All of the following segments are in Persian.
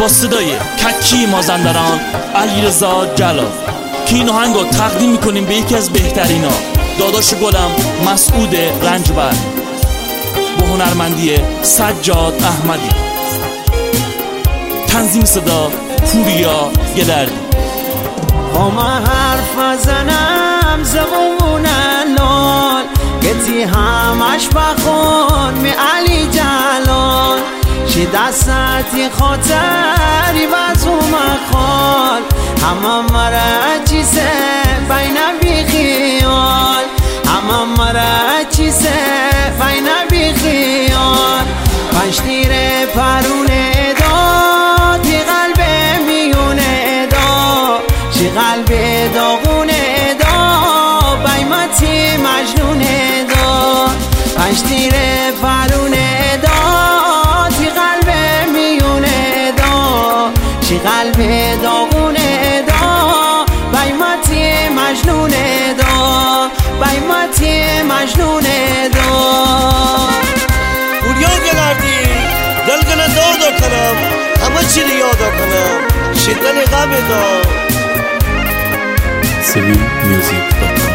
با صدای ککی مازندران علیرضا جلال که این آهنگو تقدیم میکنیم به یکی از بهترینا داداش گلم مسعود رنجبر با هنرمندی سجاد احمدی. تنظیم صدا پوریا گدردی. با من حرف زنم زبون لال گتی همش بخون می علی جلال چی دستی خاطری بزو مخال همه مرا چیزه بین بی خیال همه مرا چیزه بین بی خیال پنج تیر پرونه داد تی قلب میونه دا چی قلب داغونه دا بیمتی مجنونه دا پنج تیر پرونه داد تی قلب میونه دا چی قلب داغونه دا بیمتی مجنونه دا بیمتی مجنونه دا. پوریا گدردی دلگنه دادا کنم همه چی رو یادا کنم شدن غم دا civilmusic.com.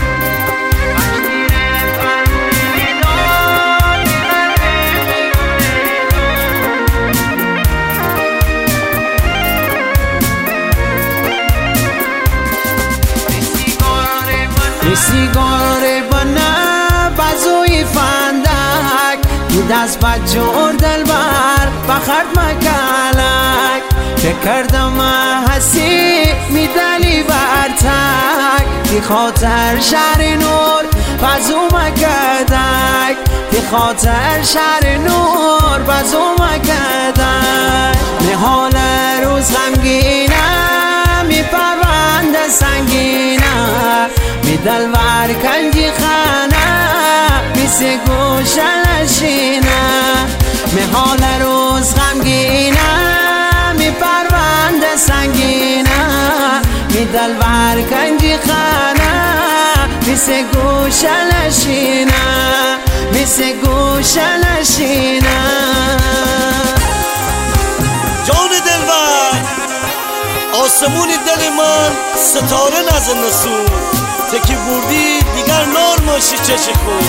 سیگار بنا بازوی فندک تو دست بجور دلبر بخرد مکلک که کردم حسی میدلی برتک تی خاطر شهر نور بازو مکدک تی خاطر شهر نور بازو مکدک نهال روز غمگینم می پرونده سنگینم می دلور کنجی خانه می سی گوش نشینه می حال روز غمگینه می پرونده سنگینه می دلور کنجی خانه می سی گوش نشینه می سی گوش نشینه. جان دلبر آسمون دل من ستاره نزن نسون تکی بردی دیگر نار ماشی چشی کن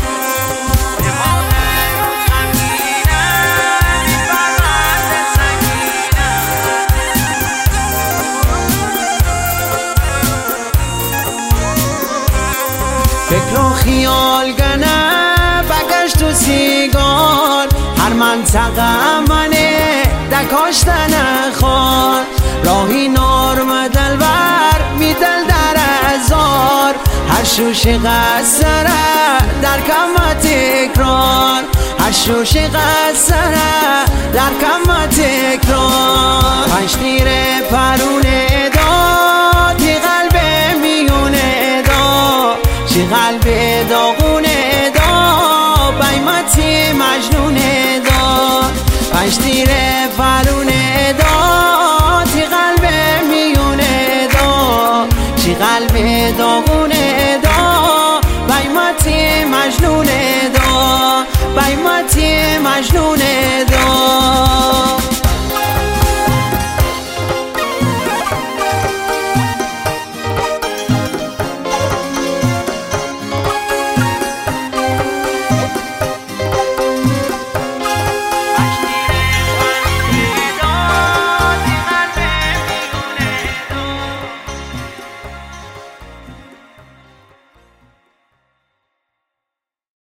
فکر و خیال گنه بگشت و سیگار هر منطقه منه دکاشتن خار راهی نارم دلبر میدل در ازار هر شوشی قصره در کم تکرار هر شوشی قصره در کم تکرار پنج تیر پرونه دا تی قلب میونه دا چی قلب داغونه دا بیمتی مجنونه دا پنج تیر پرونه دا تی قلب میونه دا چی قلب داغونه دا بیمتی مجنونه دا بیمتی مجنونه